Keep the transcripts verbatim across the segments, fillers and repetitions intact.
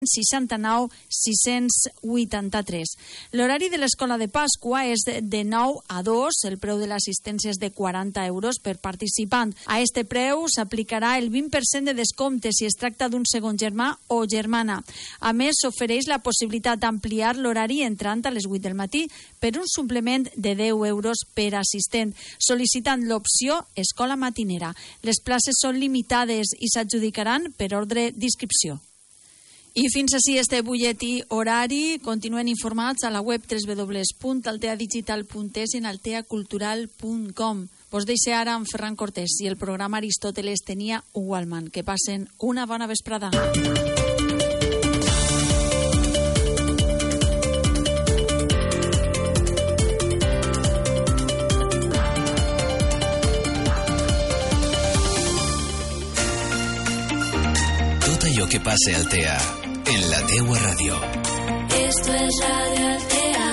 seixanta-nou sis-cents vuitanta-tres. L'horari de l'Escola de Pasqua és de nou a dos, el preu de l'assistència és de quaranta euros per participant. A este preu s'aplicarà el vint per cent de descompte si es tracta d'un segon germà o germana. A més, s'ofereix la possibilitat d'ampliar l'horari entrant a les vuit del matí per un suplement de deu euros per assistent, sol·licitant l'opció Escola Matinera. Les places són limitades i s'adjudicaran per ordre d'inscripció. I fins així este butlletí horari. Continuen informats a la web w w w punt alteadigital punt es i en alteacultural punt com. Vos deixe ara amb Ferran Cortés i el programa Aristòteles tenia Wallman. Que passen una bona vesprada. Tot allò que passa al Altea en la teua ràdio. Esto es Radio Altea.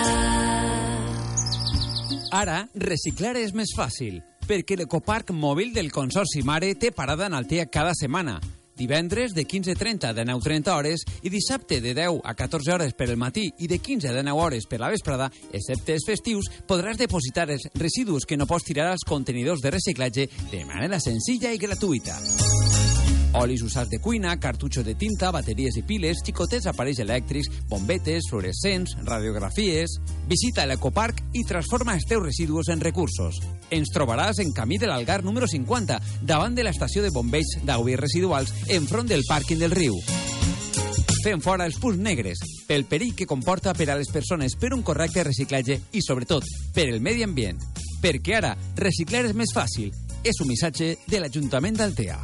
Ara, reciclar és més fàcil, perquè l'ecoparc mòbil del Consorci Mare té parada en Altea cada setmana. Divendres de quinze trenta a dinou trenta hores i dissabte de deu a catorze hores per el matí i de quinze a dinou hores per la vesprada, excepte els festius, podràs depositar els residus que no pots tirar als contenidors de reciclatge de manera senzilla i gratuïta. Olis usats de cuina, cartutxos de tinta, bateries i piles, xicotets aparells elèctrics, bombetes, fluorescents, radiografies... Visita l'ecoparc i transforma els teus residus en recursos. Ens trobaràs en camí de l'Algar número cinquanta, davant de l'estació de bombeig d'aigües residuals, enfront del pàrquing del riu. Fem fora els punts negres, pel perill que comporta per a les persones, per un correcte reciclatge i, sobretot, per el medi ambient. Perquè ara, reciclar és més fàcil. És un missatge de l'Ajuntament d'Altea.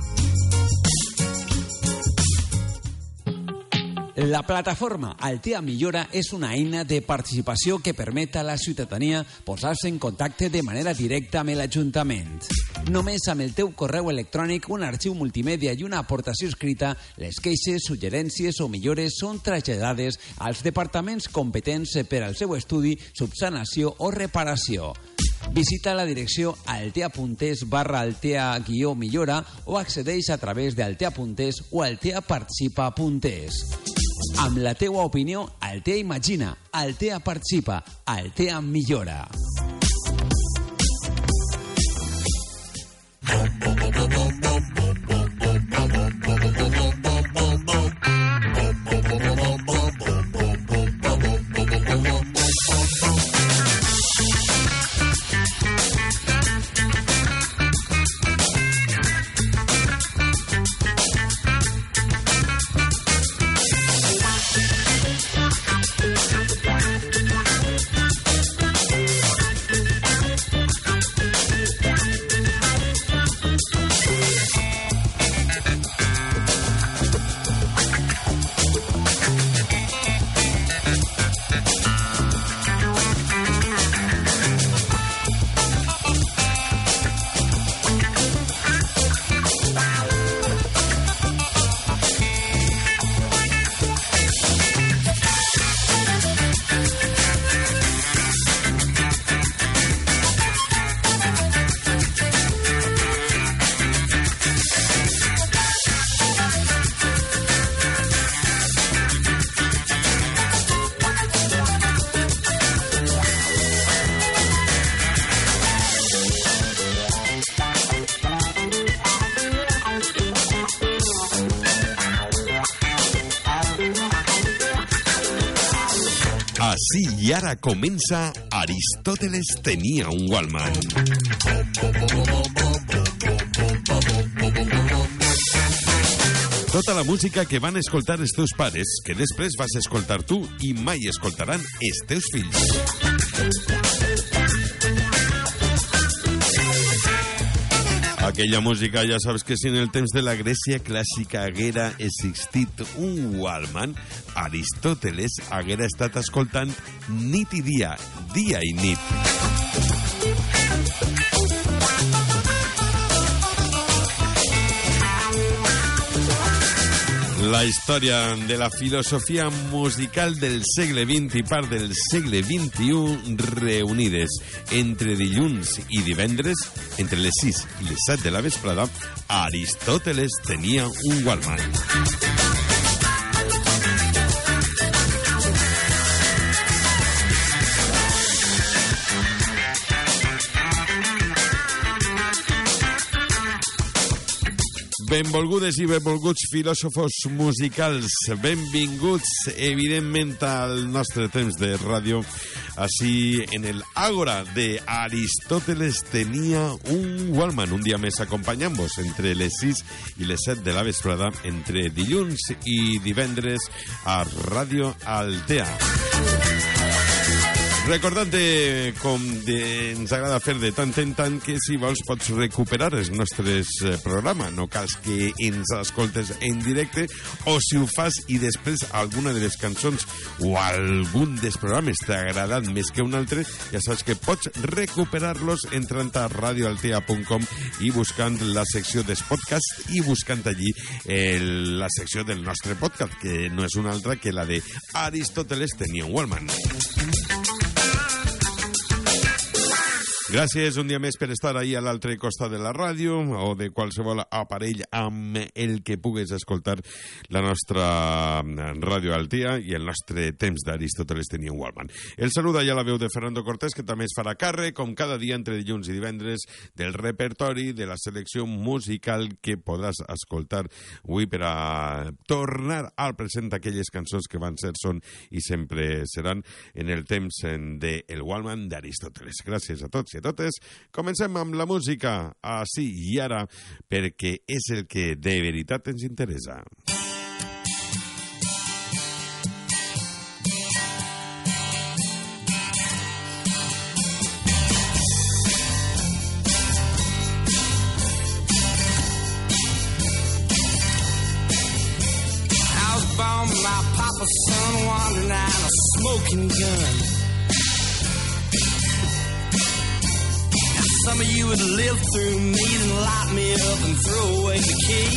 La plataforma Altea Millora és una eina de participació que permet a la ciutadania posar-se en contacte de manera directa amb l'Ajuntament. Només amb el teu correu electrònic, un arxiu multimèdia i una aportació escrita, les queixes, suggerències o millores són traslladades als departaments competents per al seu estudi, subsanació o reparació. Visita la direcció altea.es barra altea guió millora o accedeix a través d'altea.es o alteaparticipa.es. Amb la teua opinió, Altea imagina, Altea participa, Altea millora. Així i ara comença Aristòteles tenia un Wallman. Tota la música que van escoltar els teus pares, que després vas escoltar tu i mai escoltaran els teus fills. Aquella música, ja sabes que si en el temps de la Grècia clàssica haguera existit un Wallman, Aristòteles haguera estat escoltant nit i dia, dia i nit. La història de la filosofia musical del segle vint i part del segle vint-i-u reunides entre dilluns i divendres, entre les sis i les set de la vesprada, Aristòteles tenia un Wallman. Benvolgudes i benvolguts filòsofos musicals, benvinguts evidentment al nostre temps de ràdio. Així, en el Ágora de Aristóteles tenia un Wallman. Un dia més acompanyant-vos entre les sis i les set de la vesprada, entre dilluns i divendres a Ràdio Altea. Recordant-te, com de, ens agrada fer de tant en tant, que si vols pots recuperar els nostres eh, programes. No cal que ens escoltes en directe, o si ho fas i després alguna de les cançons o algun dels programes t'ha agradat més que un altre, ja saps que pots recuperar-los entrant a radio altea punt com i buscant la secció dels podcasts i buscant allí eh, la secció del nostre podcast, que no és una altra que la de Aristóteles tenia un Wallman. Gràcies un dia més per estar ahí a l'altre costat de la ràdio o de qualsevol aparell amb el que pugues escoltar la nostra Ràdio Altea i el nostre temps d'Aristóteles tenia un Wallman. El saluda ja la veu de Fernando Cortés, que també es farà càrrec, com cada dia entre dilluns i divendres, del repertori de la selecció musical que podràs escoltar avui per a tornar al present aquelles cançons que van ser, són i sempre seran en el temps del Wallman d'Aristóteles. Gràcies a tots i a totes. Comencem amb la música, així i ara, perquè és el que de veritat ens interessa. I was born by my papa's son, wandering out a smoking gun. Some of you would live through me and lock me up and throw away the key.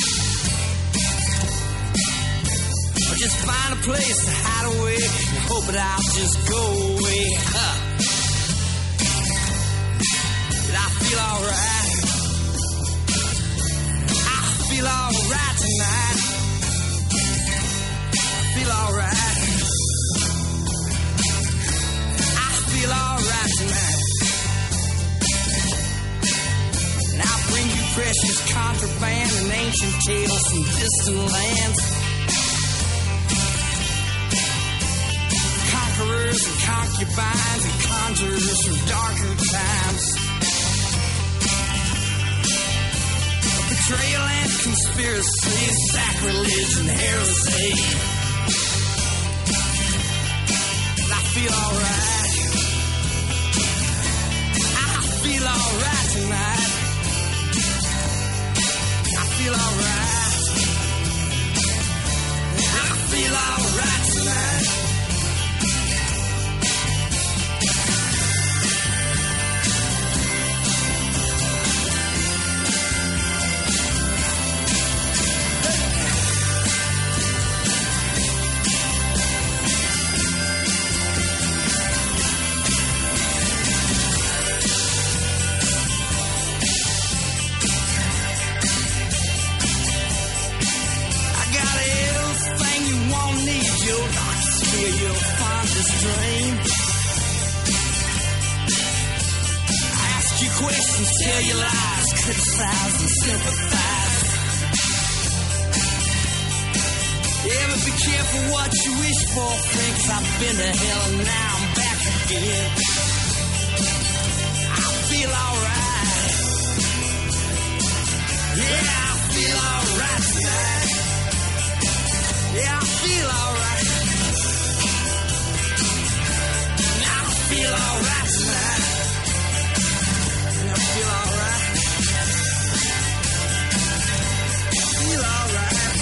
Or just find a place to hide away and hope that I'll just go away. Huh. Did I feel alright? I feel alright tonight. I feel alright. I feel alright tonight. Bring you precious contraband and ancient tales from distant lands. Conquerors and concubines and conjurers from darker times. Betrayal and conspiracy, sacrilege and heresy. I feel alright. I feel alright tonight. I feel alright. I feel alright tonight. Dream. I ask you questions, tell you lies, criticize and sympathize. Yeah, but be careful what you wish for, friend, 'cause I've been to hell and now I'm back again. I feel alright. Yeah, I feel alright tonight. Yeah, I feel alright. I feel alright tonight. I feel alright. I feel alright.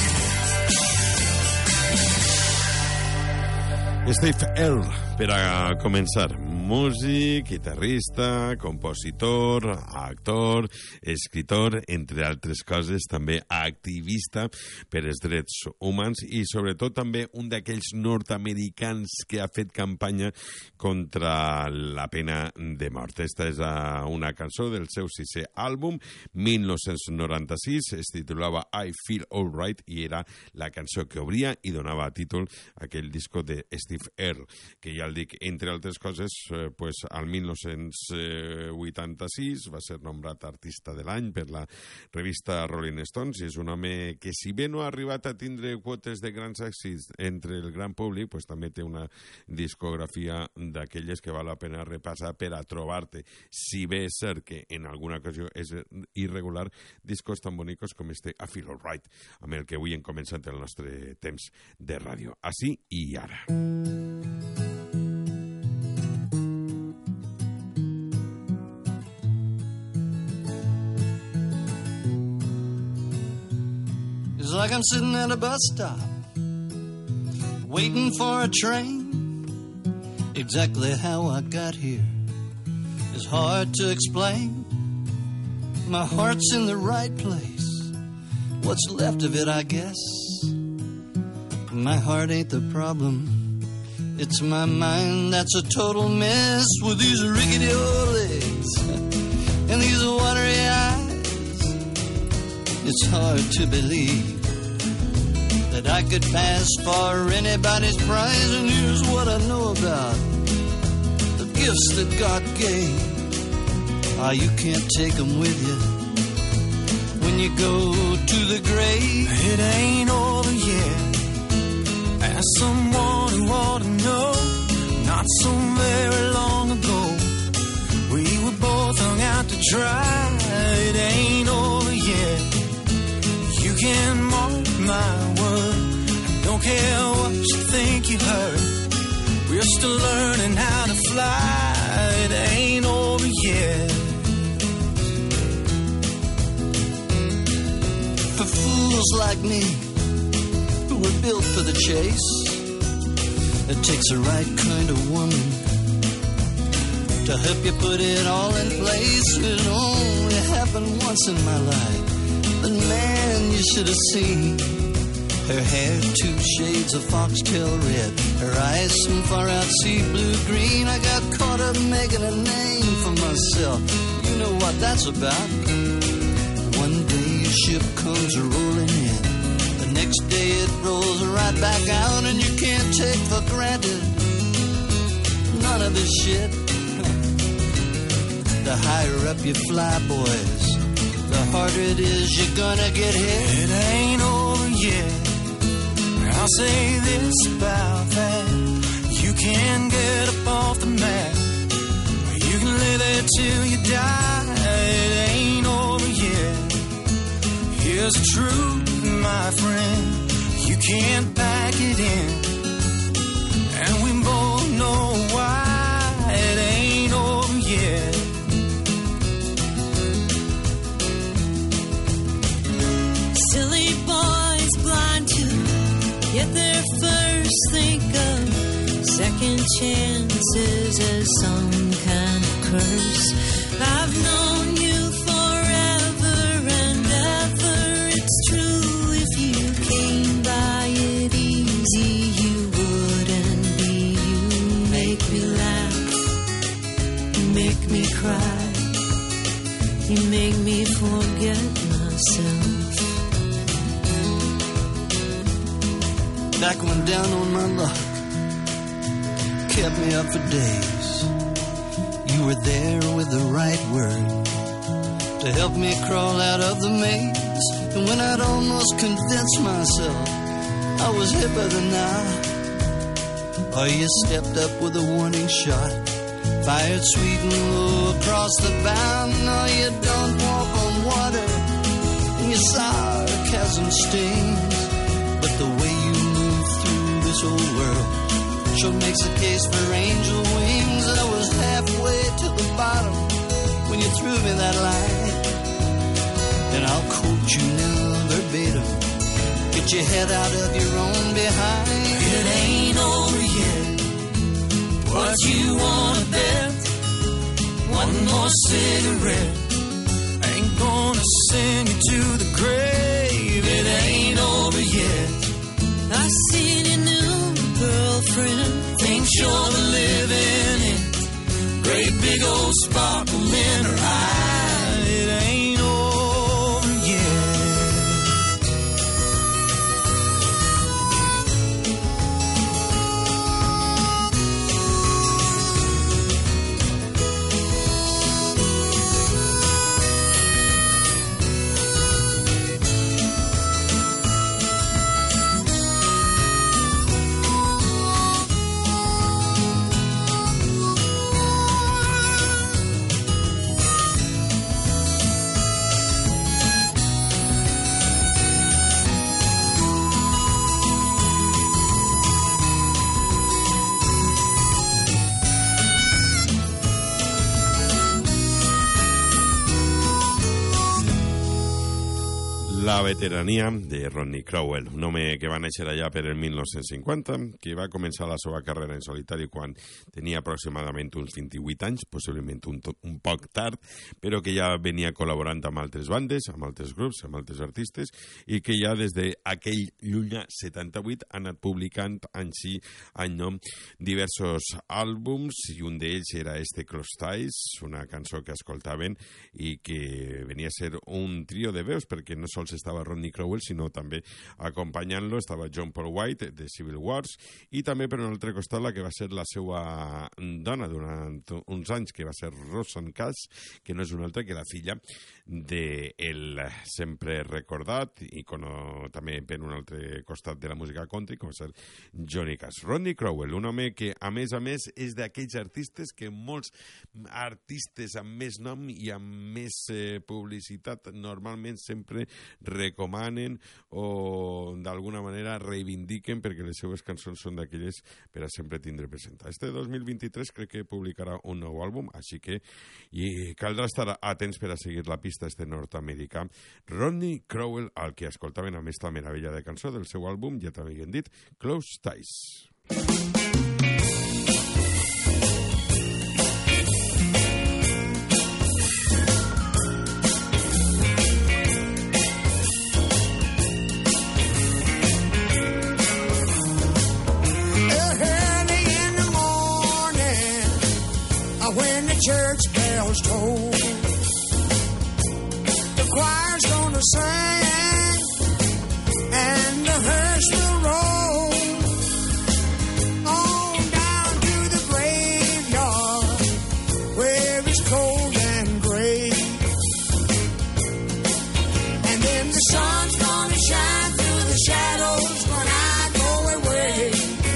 Steve Earle, per a començar. Músic, guitarrista, compositor, actor, escritor, entre altres coses, també activista per als drets humans i sobretot també un d'aquells nord-americans que ha fet campanya contra la pena de mort. Esta és una cançó del seu sisè àlbum, mil nou-cents noranta-sis, es titulava I Feel Alright i era la cançó que obria i donava títol a aquell disco de Steve Steve Earle, que ja el dic, entre altres coses, eh, pues, al dinou vuitanta-sis va ser nombrat artista de l'any per la revista Rolling Stones, i és un home que, si bé no ha arribat a tindre quotes de grans èxits entre el gran públic, pues, també té una discografia d'aquelles que val la pena repassar per a trobar-te, si bé és cert que en alguna ocasió és irregular, discos tan bonicos com este I Feel Alright, amb el que avui hem començat el nostre temps de ràdio. Així i ara. It's like I'm sitting at a bus stop, waiting for a train. Exactly how I got here is hard to explain. My heart's in the right place, what's left of it, I guess. My heart ain't the problem, it's my mind that's a total mess. With these rickety old legs and these watery eyes, it's hard to believe that I could pass for anybody's prize. And here's what I know about the gifts that God gave. Ah, you can't take them with you when you go to the grave. It ain't over yet. As someone who ought to know, not so very long ago, we were both hung out to dry. It ain't over yet. You can mark my word, I don't care what you think you heard. We're still learning how to fly. It ain't over yet. For fools like me, who were built for the chase, it takes the right kind of woman to help you put it all in place. It only happened once in my life, but man, you should have seen her hair, two shades of foxtail red, her eyes some far out sea blue green. I got caught up making a name for myself. You know what that's about. One day your ship comes rolling in, the next day it rolls right back out, and you can't take for granted none of this shit. The higher up you fly, boys, the harder it is you're gonna get hit. It ain't over yet. I'll say this about that: you can get up off the mat, you can lay there till you die. It ain't over yet. Here's the truth, my friend, you can't back it in, and we both know why. It ain't over yet. Silly boys blind to get there first, think of second chances as some kind of curse. I've known you forever and ever, it's true. If you came by it easy, you wouldn't be you. Make me laugh, you make me cry, you make me forget myself. Back when down on my luck kept me up for days, you were there with the right word to help me crawl out of the maze. And when I'd almost convinced myself I was hipper than now, oh, you stepped up with a warning shot, fired sweet and low across the bow. No, you don't walk on water and your sarcasm stings, but the way you this old world sure makes a case for angel wings. I was halfway to the bottom when you threw me that line, and I'll quote you now verbatim: get your head out of your own behind. It ain't over yet. What you wanna bet? One more cigarette ain't gonna send you to the grave. It ain't over yet. I seen your new girlfriend, thinks you're the living in, great big old sparkle in her eye. It ain't over yet. la veterania de Rodney Crowell, un home que va néixer allà per el mil nou-cents cinquanta, que va començar la seva carrera en solitari quan tenia aproximadament uns vint-i-vuit anys, possiblement un, un poc tard, però que ja venia col·laborant amb altres bandes, amb altres grups, amb altres artistes, i que ja des d'aquell lluny setanta-vuit ha anat publicant en si en nom diversos àlbums, i un d'ells era este Close Ties, una cançó que escoltaven i que venia a ser un trio de veus, perquè no sols estava Rodney Crowell, sinó també acompanyant-lo estava John Paul White, de Civil Wars, i també per un altre costat la que va ser la seva dona durant uns anys, que va ser Rosanne Cash, que no és una altra que la filla del sempre recordat, i també per un altre costat de la música country, com va ser Johnny Cash. Rodney Crowell, un home que, a més a més, és d'aquells artistes que molts artistes amb més nom i amb més eh, publicitat normalment sempre recomanen o d'alguna manera reivindiquen, perquè les seves cançons són d'aquelles per a sempre tindre presentar. Este dos mil vint-i-tres crec que publicarà un nou àlbum, així que i caldrà estar atents per a seguir la pista este nord-americà. Rodney Crowell, al que escoltaven amb esta meravella de cançó del seu àlbum, ja també hem dit, Close Ties. When the church bells toll, the choir's gonna sing and the hearse will roll on down to the graveyard where it's cold and gray. And then the sun's gonna shine through the shadows when I go away.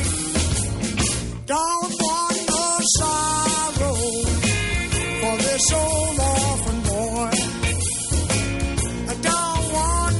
Don't want no sorrow this old orphan boy. I don't want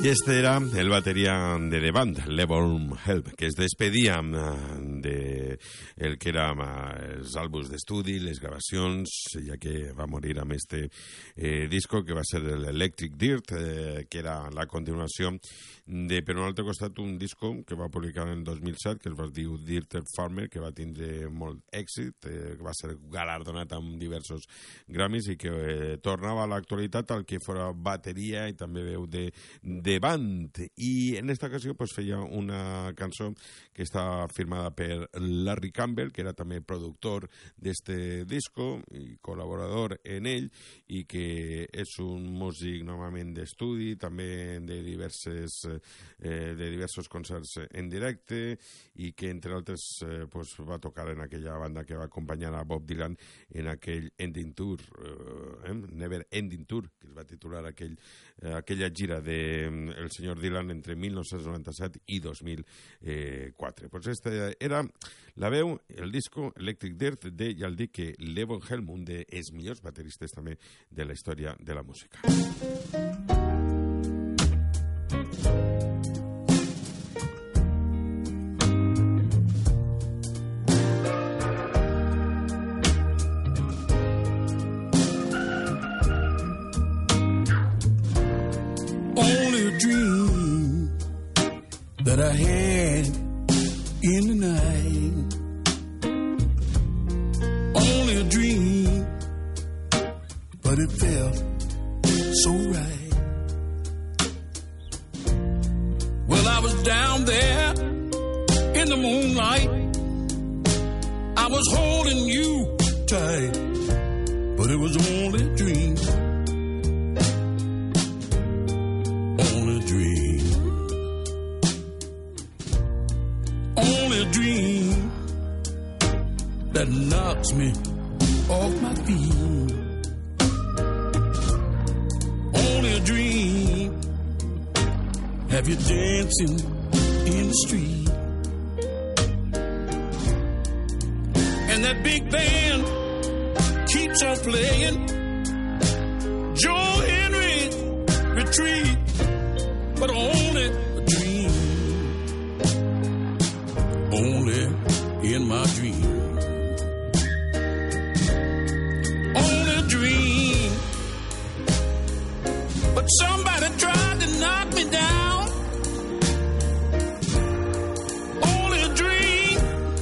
Aquest era el bateria de The Band, Levon Helm, que es despedia de el que era els àlbums d'estudi, les gravacions, ja que va morir amb este eh, disco, que va ser l'Electric Dirt, eh, que era la continuació de, per un altre costat, un disco que va publicar en el dos mil set, que es va dir Dirt Farmer, que va tindre molt èxit, eh, que va ser galardonat amb diversos Grammys i que eh, tornava a l'actualitat al que fora bateria i també veu de, de band. I en esta ocasió pues, feia una cançó que està firmada per Larry Campbell, que era també productor d'este disco i col·laborador en ell, i que és un músic normalment d'estudi, també de diverses eh, de diversos concerts en directe, i que entre altres eh, pues, va tocar en aquella banda que va acompanyar a Bob Dylan en aquell Ending Tour, eh, Never Ending Tour, que es va titular aquell, eh, aquella gira de eh, el senyor Dylan entre mil nou-cents noranta-set i dos mil quatre. Pues esta era la veu, el disco Electric Dirt de, ja el dic, que Levon Helm, un dels millors bateristes també de la història de la música. That I had in the night, only a dream, but it felt so right. Well, I was down there in the moonlight, I was holding you tight, but it was only a dream, only a dream. Only a dream that knocks me off my feet. Only a dream have you dancing in the street. And that big band keeps on playing Joe Henry Retreat, but only a dream. Only in my dream. Only a dream. But somebody tried to knock me down. Only a dream.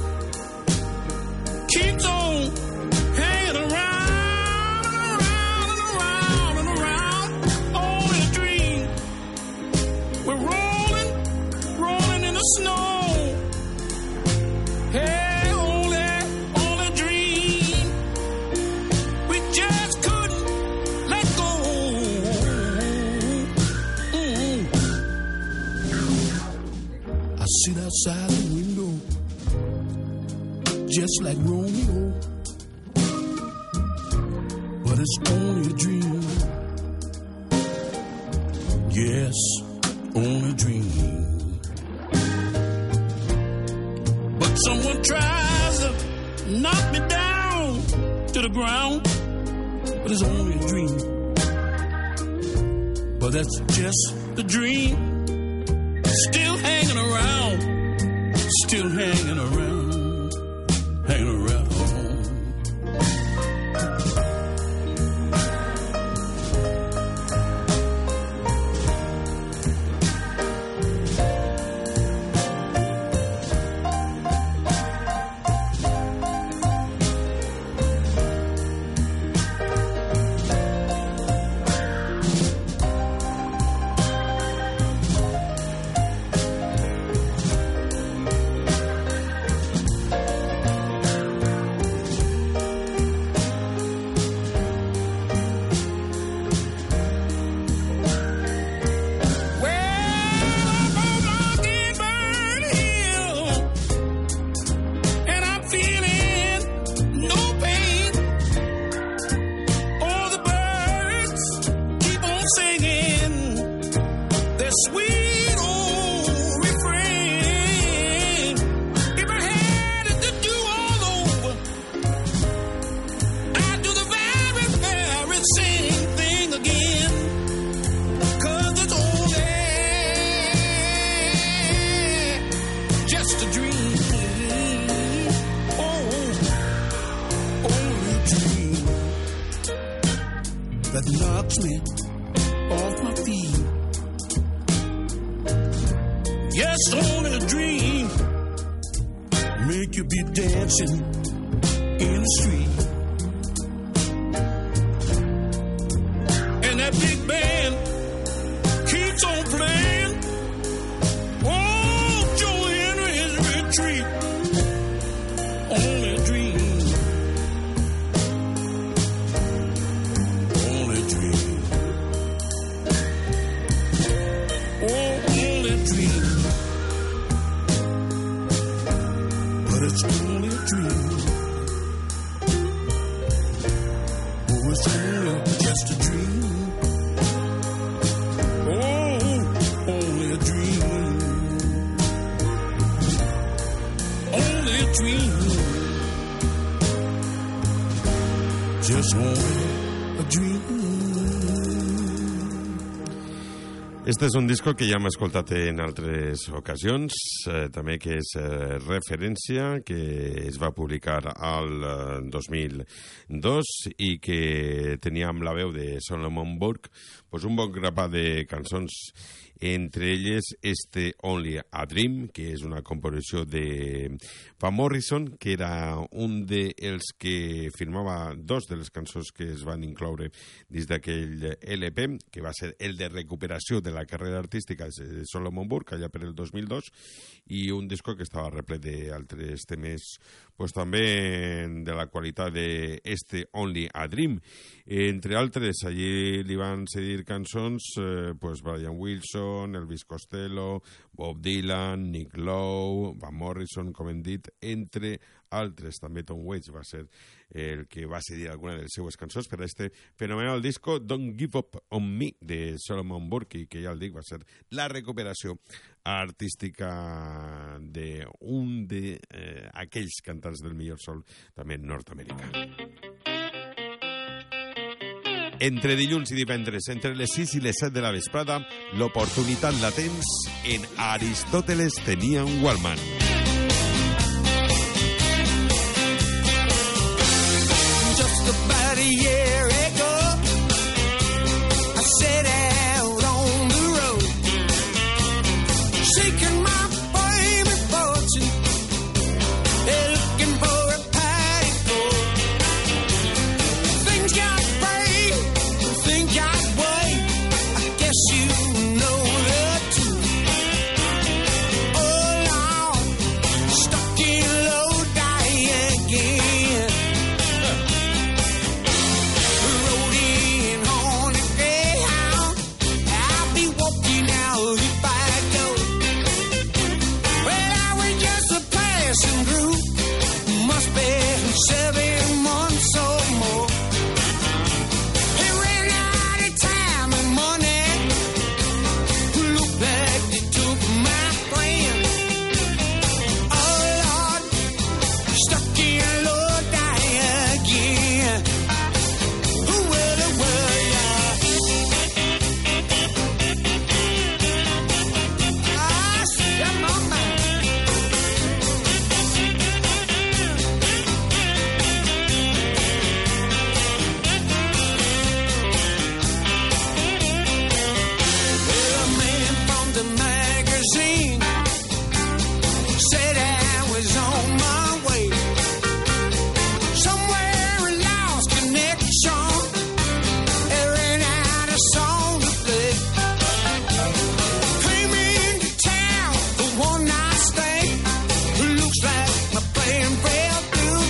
Keeps on hanging around and around and around and around. Only a dream. We're rolling, rolling in the snow. Hey, only, only dream. We just couldn't let go. Mm-hmm. I sit outside the window, just like Romeo, but it's only a dream. Yes, only a dream. Someone tries to knock me down to the ground, but it's only a dream. But that's just a dream. Still hanging around, still hanging around, hanging around. dream. Oh, only a dream that knocks me off my feet. Yes, only a dream make you be dancing in the street. And that big band keeps on playing. Oh, Joe Henry's retreat. Only a dream. Only a dream. Oh, only a dream. But it's only a dream. Oh, it's only just a dream. Oh, only a dream. Only a dream. Just only a dream. Este és un disco que ja hem escoltat en altres ocasions, eh, també que és eh, referència, que es va publicar al eh, dos mil dos i que teníem la veu de Solomon Burke, pues un bon grapat de cançons, entre elles este Only a Dream, que és una composició de Van Morrison, que era un dels que firmava dos de les cançons que es van incloure dins d'aquell L P, que va ser el de recuperació de la carrera artística de Solomon Burke, allà per el dos mil dos, i un disco que estava replet d'altres temes, pues també de la qualitat d'este Only a Dream. Entre altres, allí li van cedir cançons eh, pues Brian Wilson, Elvis Costello, Bob Dylan, Nick Lowe, Van Morrison, com hem dit, entre altres. També Tom Waits va ser el que va cedir alguna de les seues cançons per a este fenomenal disco Don't Give Up On Me de Solomon Burke, que ja el dic va ser la recuperació artística d'un d'aquells eh, cantants del millor sol també nord-americà. Entre dilluns i divendres, entre les sis i les set de la vesprada, l'oportunitat la tens en Aristóteles tenia un Walkman. Just about a year ago, I set out on the road, seeking my fame and fortune, and looking for a patty coat. Things got frayed, things got way, I guess you know the truth. Oh Lord, stuck in low die again. Rode in on a Greyhound, I'll be walking out if I go. Well, I was just a passing through, must be seven months or more. It ran out of time and money, looked like they took my plan. Oh Lord, stuck in low die again. Oh, well, oh, well, yeah. Ah, step on my Well, a man from the magazine said I was on my way. Somewhere I lost connection, I ran out of song to play. Came into town for one night stay. Looks like my plan fell through.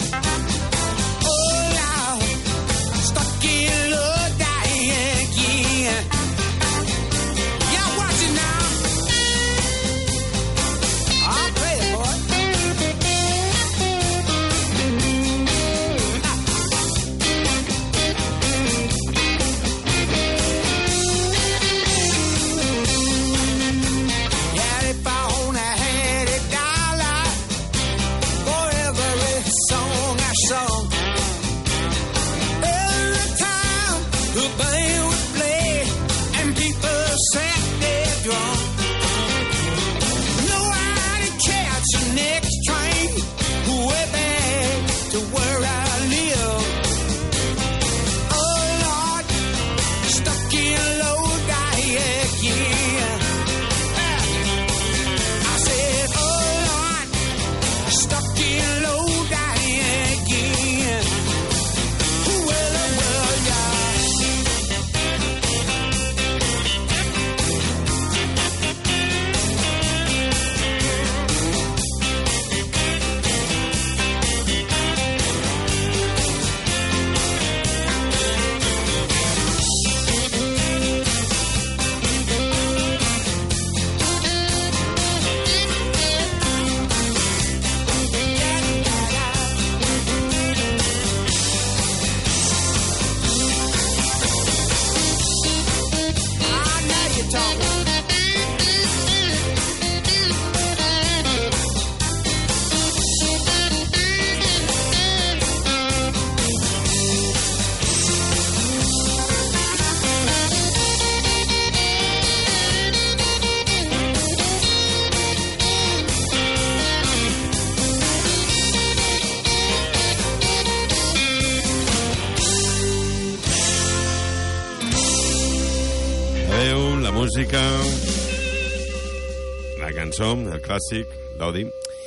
Oh Lord, stuck in love die again. Y'all watch it now. I'll play it, boy. música, la cançó, el clàssic, l'Odi,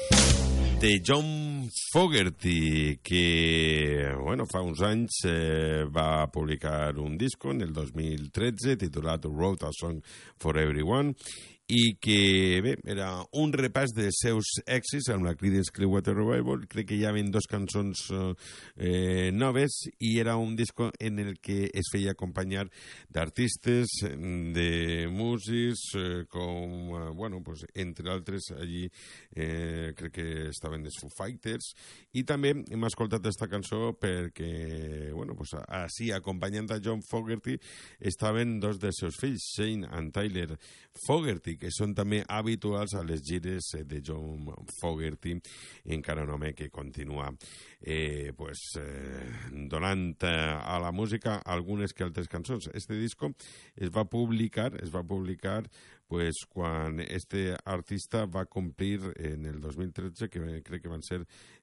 de John Fogerty, que, bueno, fa uns anys eh, va publicar un disco en el dos mil tretze titulat Wrote a Song for Everyone, i que, bé, era un repàs dels seus èxits amb la Creedence Clearwater Revival. Crec que hi havia dos cançons eh, noves i era un disco en el que es feia acompanyar d'artistes, de músics, eh, com, eh, bueno, pues, entre altres, allí eh, crec que estaven els Foo Fighters, i també hem escoltat aquesta cançó perquè, bueno, pues, així, acompanyant a John Fogerty, estaven dos dels seus fills, Shane and Tyler Fogerty, que són també habituals a les gires de John Fogerty, encara un home que continua eh, pues, eh, donant a la música algunes que altres cançons. Este disco es va publicar, es va publicar pues, quan este artista va complir en el dos mil tretze, que crec que van ser,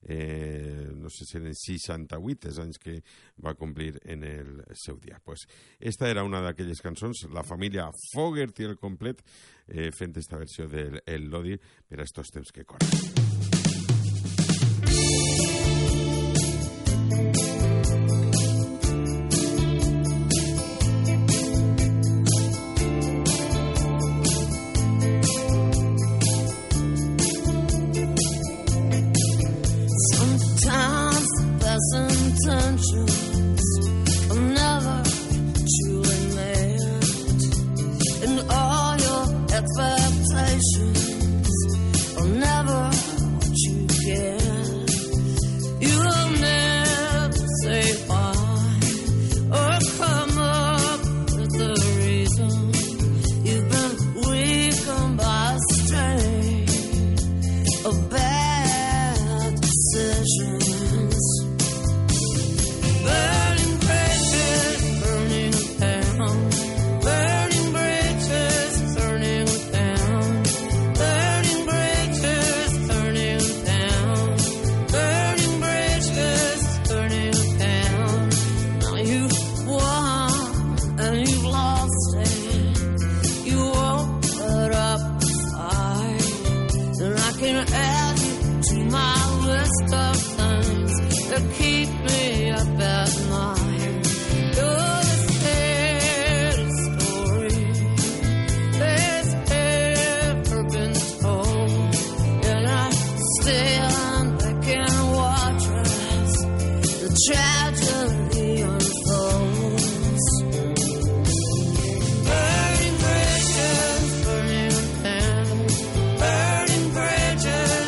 eh, no sé si eren seixanta-vuit els anys que va complir en el seu dia. Pues, esta era una d'aquelles cançons, la família Fogerty el complet, eh, fent esta versió del Lodi per a estos temps que corren.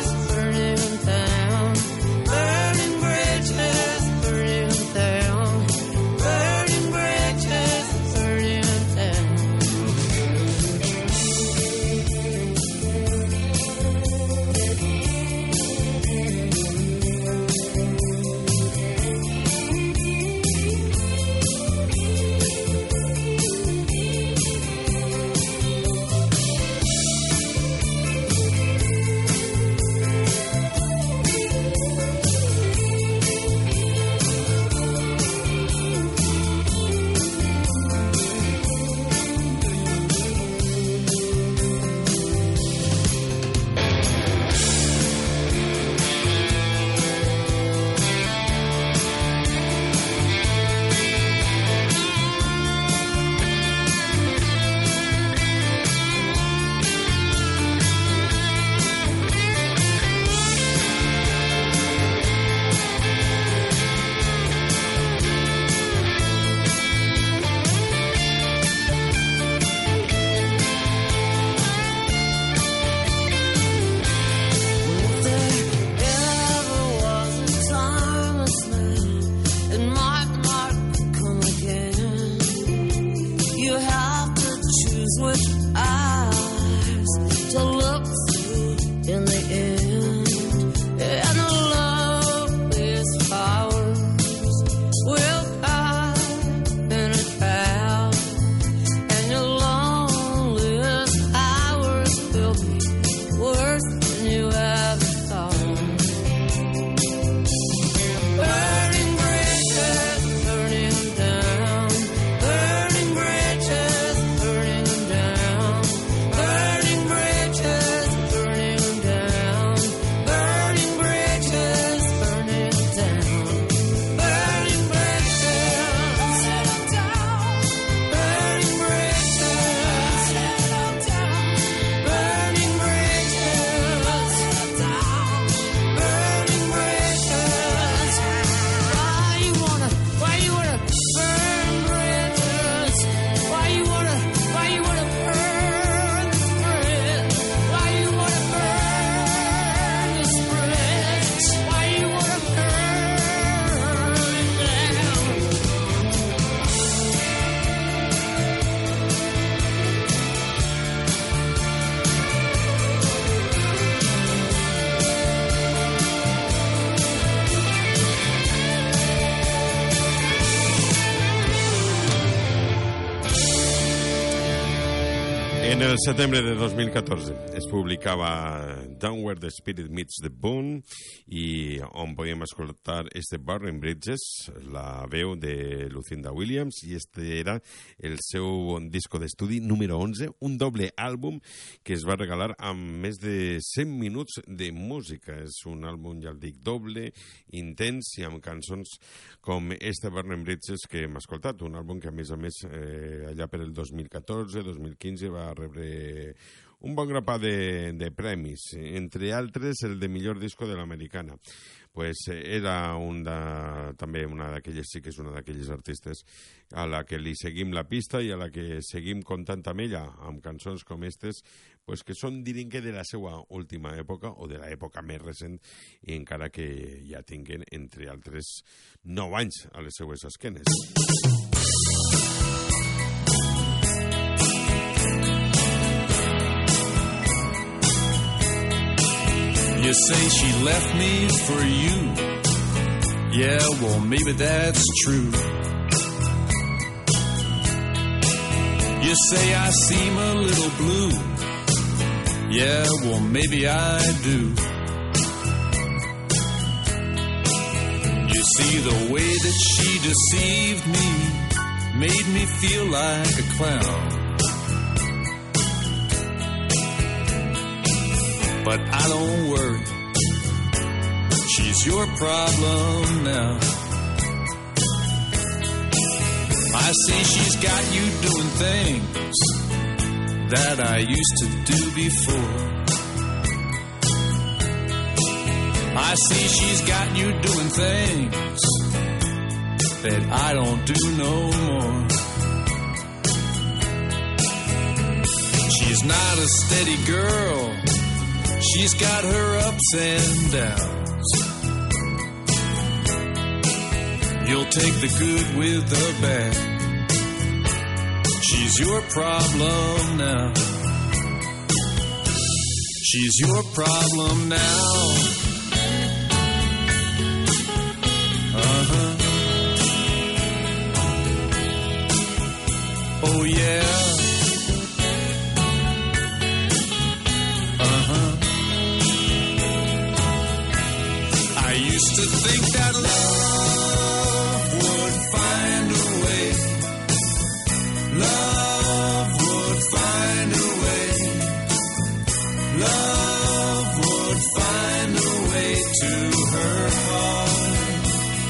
Burning bridges, burning down. el setembre de dos mil catorze es publicava Down Where the Spirit Meets the Bone, i on podíem escoltar este Burning Bridges, la veu de Lucinda Williams, i este era el seu disco d'estudi número onze, un doble àlbum que es va regalar amb més de cent minuts de música. És un àlbum, ja el dic, doble, intens, i amb cançons com este Burning Bridges que hem escoltat, un àlbum que a més a més eh, allà per el dos mil catorze dos mil quinze va rebre un bon grapat de, de premis, entre altres el de millor disco de l'americana. Pues era un de, també una d'aquelles, sí que és una d'aquelles artistes a la que li seguim la pista i a la que seguim comptant amb ella, amb cançons com aquestes, pues que són, diríem que de la seva última època o de l'època més recent, i encara que ja tinguen, entre altres, nou anys a les seues esquenes. You say she left me for you. Yeah, well, maybe that's true. You say I seem a little blue. Yeah, well, maybe I do. You see, the way that she deceived me made me feel like a clown. But I don't worry, she's your problem now. I see she's got you doing things that I used to do before. I see she's got you doing things that I don't do no more. She's not a steady girl. She's got her ups and downs. You'll take the good with the bad. She's your problem now. She's your problem now. Uh-huh. Oh yeah. I used to think that love would find a way. Love would find a way. Love would find a way to her heart.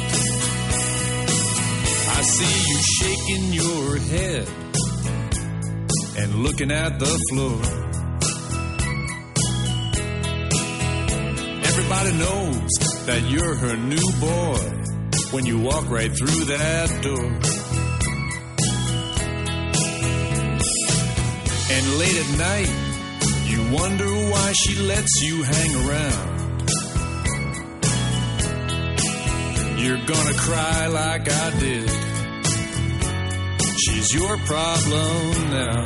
I see you shaking your head and looking at the floor. Everybody knows that you're her new boy when you walk right through that door. And late at night, you wonder why she lets you hang around. You're gonna cry like I did. She's your problem now.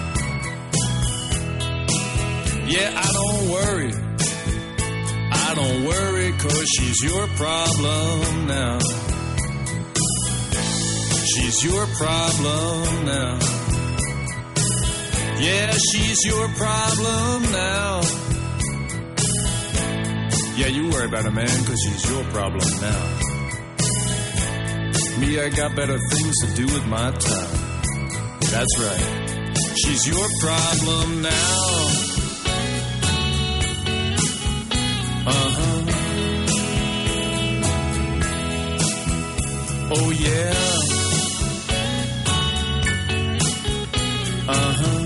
Yeah, I don't worry. I don't worry, 'cause she's your problem now. She's your problem now. Yeah, she's your problem now. Yeah, you worry about a man, 'cause she's your problem now. Me, I got better things to do with my time. That's right. She's your problem now. Uh-huh. Oh yeah. Uh-huh.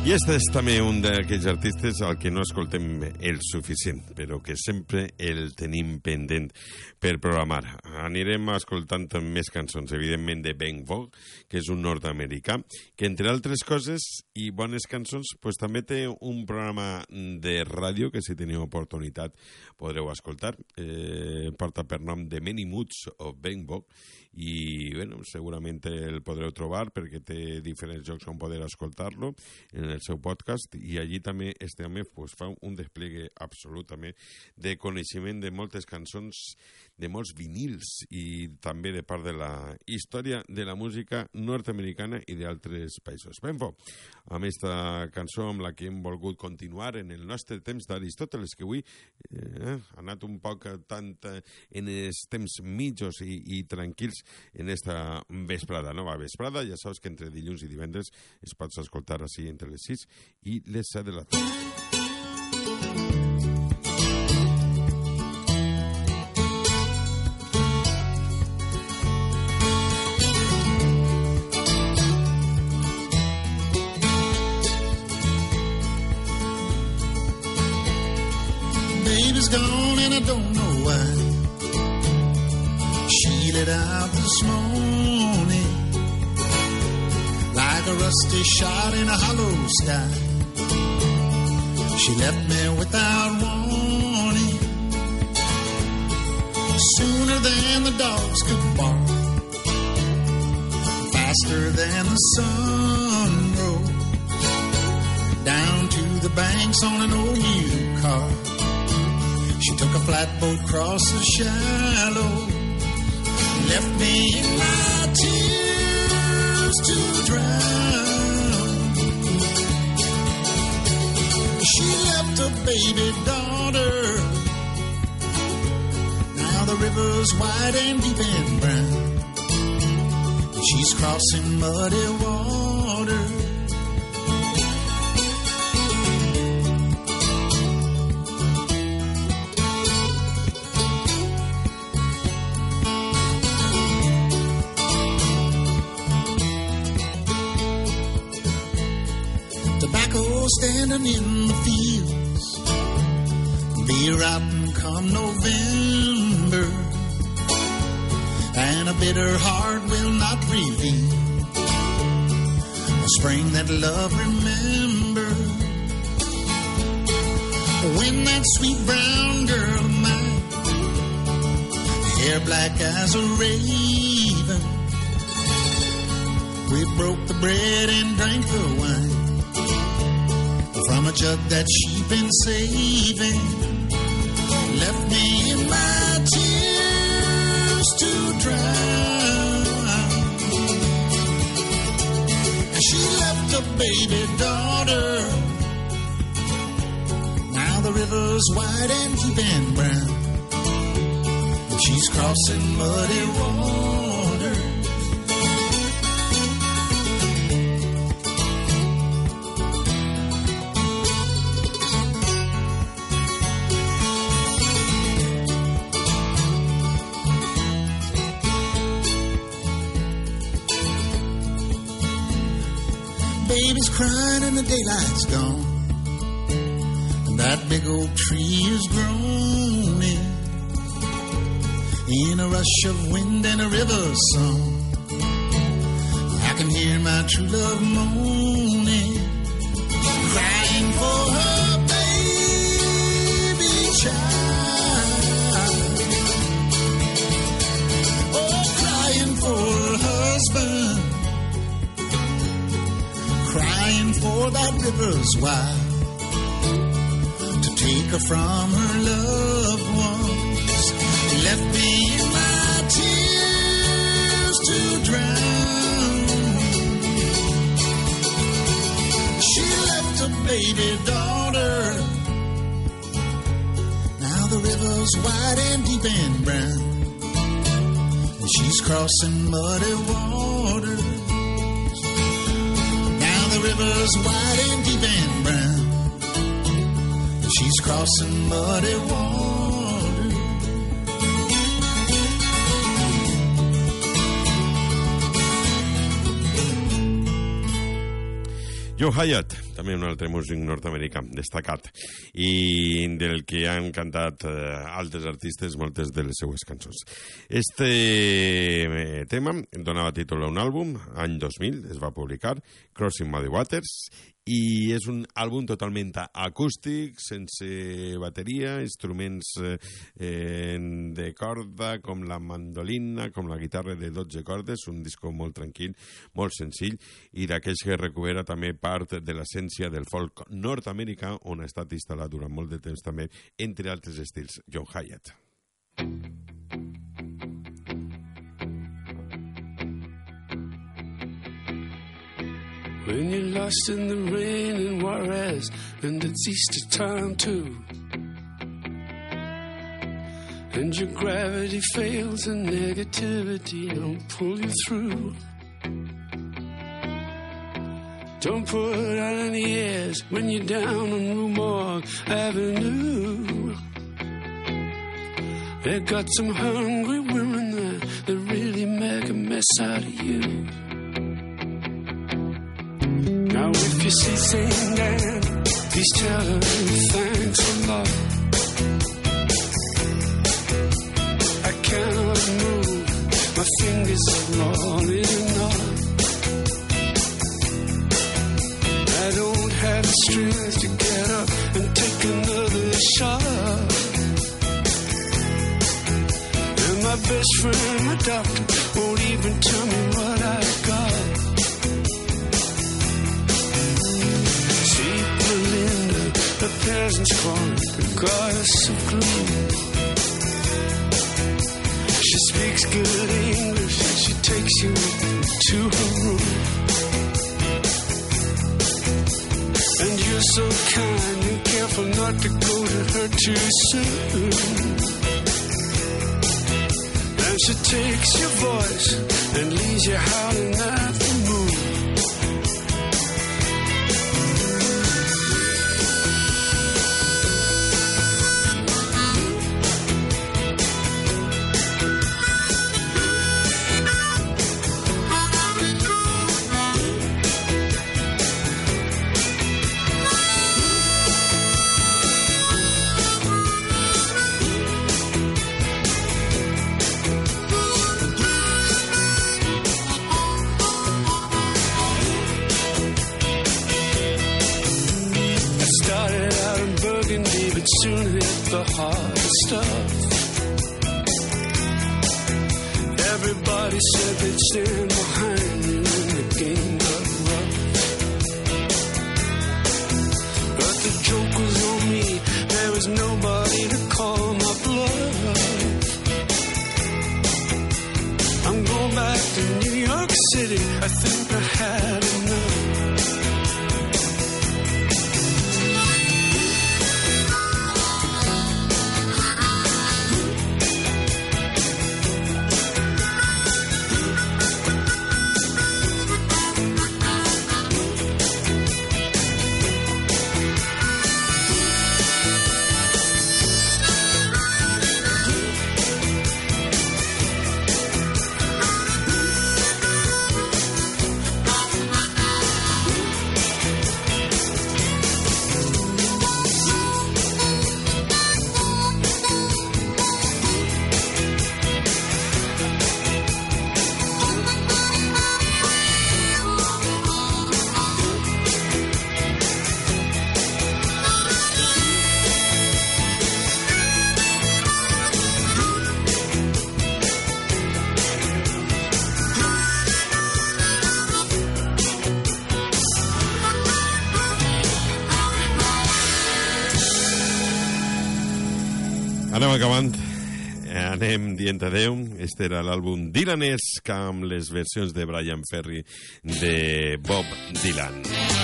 I este és també un d'aquells artistes al que no escoltem el suficient, però que sempre el tenim pendent per programar. Anirem escoltant més cançons, evidentment de Ben Vogh, que és un nord-americà, que entre altres coses i bones cançons, pues, també té un programa de ràdio que si teniu oportunitat podreu escoltar. Eh, porta per nom The Many Moods of Ben Vogh i bueno, segurament el podreu trobar perquè té diferents jocs on poder escoltar-lo en el seu podcast i allí també este home pues, fa un despliegue absolutament de coneixement de moltes cançons, de molts vinils i també de part de la història de la música nord-americana i d'altres països. Ben bo, amb aquesta cançó amb la que hem volgut continuar en el nostre temps d'Aristòteles, que avui eh, ha anat un poc tant en els temps mitjos i, i tranquils en esta vesprada, nova vesprada. Ja saps que entre dilluns i divendres es pots escoltar així entre les sis i les set de la tarda. Baby's gone and I don't know why. She let out this morning like a rusty shot in a hollow sky. She left me without warning, sooner than the dogs could bark, faster than the sun rolled down to the banks on an old new car. She took a flatboat across the shallow, left me in my tears to drown. She left a baby daughter. Now the river's wide and deep and brown. She's crossing muddy water. Standing in the fields, be rotten come November, and a bitter heart will not reveal a spring that love remember. When that sweet brown girl of mine, hair black as a raven, we broke the bread and drank the wine from a jug that she'd been saving, left me in my tears to drown. She left a baby daughter. Now the river's wide and deep and brown, and she's crossing muddy water. Baby's crying and the daylight's gone, and that big oak tree is groaning in a rush of wind and a river song. I can hear my true love moaning, crying for her baby child. Oh, crying for her husband, crying for that river's wild to take her from her loved ones. Left me in my tears to drown. She left a baby daughter. Now the river's wide and deep and brown, and she's crossing muddy water. The river's wide and deep and brown, and she's crossing muddy water. Joe Hyatt, també un altre músic nord-americà destacat i del que han cantat eh, altres artistes moltes de les seues cançons. Este eh, tema donava títol a un àlbum, any dos mil, es va publicar, Crossing Muddy Waters, i és un àlbum totalment acústic, sense bateria, instruments eh, de corda, com la mandolina, com la guitarra de dotze cordes, un disco molt tranquil, molt senzill, i d'aquells que recupera també part de l'essència del folk nord-americà, on ha estat instal·lat durant molt de temps també, entre altres estils, Joe Hyatt. When you're lost in the rain in Juarez, and it's Easter time too, and your gravity fails and negativity don't pull you through. Don't put out any airs when you're down on Rue Morgue Avenue. They got some hungry women there that really make a mess out of you. Now if you see Saint Dan, please tell her thanks a lot. I cannot move, my fingers are all in a knot. I don't have the strength to get up and take another shot. And my best friend, my doctor, won't even tell me what I got. The peasant's crawling, the goddess of gloom. She speaks good English and she takes you to her room. And you're so kind and careful not to go to her too soon. And she takes your voice and leaves you howling at the moon. Soon hit the hard stuff. Everybody said they'd stand behind me when the game got rough. But the joke was on me, there was nobody to call my bluff. I'm going back to New York City, I think I had enough. Anem acabant, anem dient adeu. Este era l'àlbum Dylanesque amb les versions de Brian Ferry de Bob Dylan.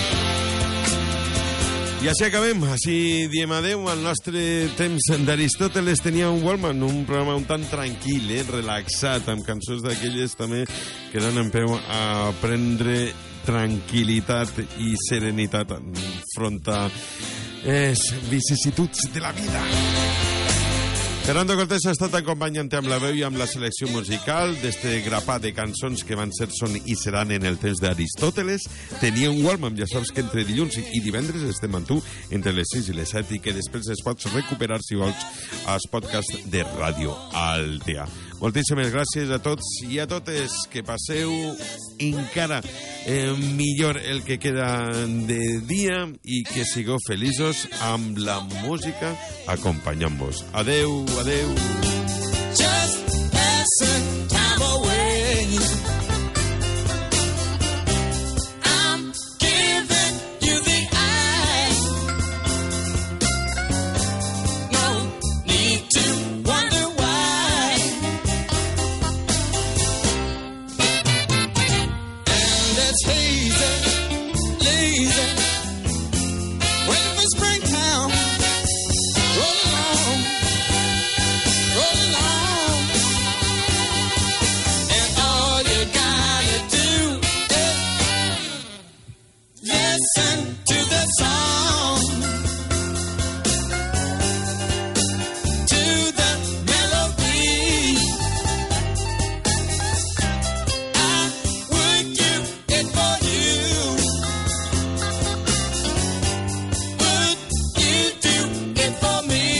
I així acabem, així diem adeu al nostre temps d'Aristòteles tenia un Wallman, un programa un tant tranquil, eh, relaxat, amb cançons d'aquelles també que donen peu a prendre tranquil·litat i serenitat enfront a les vicissituds de la vida. Fernando Cortés ha estat acompanyant amb la veu i amb la selecció musical d'este grapat de cançons que van ser, són i seran en el temps d'Aristòteles. Tenia un Walkman, ja saps que entre dilluns i divendres estem amb tu entre les sis i les set i que després es pots recuperar, si vols, als podcasts de Ràdio Altea. Moltíssimes gràcies a tots i a totes. Que passeu encara eh, millor el que queda de dia i que sigueu feliços amb la música acompanyant-vos. Adeu, adeu. Just passing time away. I'm giving you the eye. No need to wonder why. And it's hazy, lazy. Waiting for springtime. Rolling on. Rolling on, and all you gotta do is listen to the song, to the melody. I would do it for you. Would you do it for me?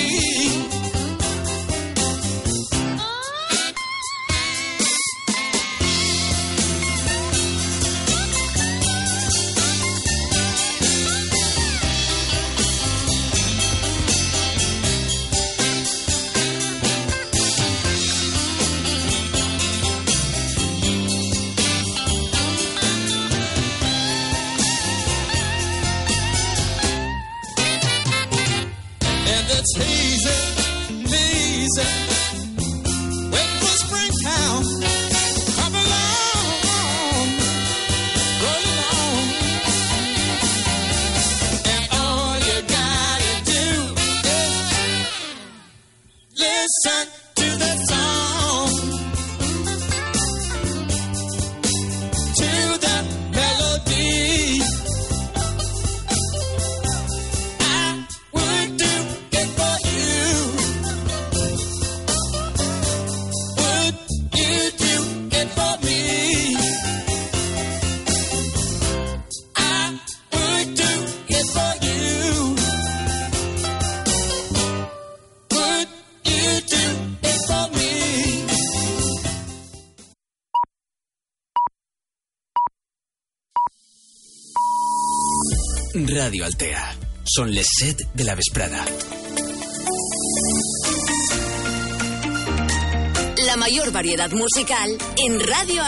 And it's hazy, lazy. Waiting for springtime. Come along, rolling on. And all you gotta do is listen to the song, to the melody. I would do it for you. Would you do it for me? I would do it for you. Would you do it for me? Ràdio Altea. Són les set de la vesprada. La mayor variedad musical en Radio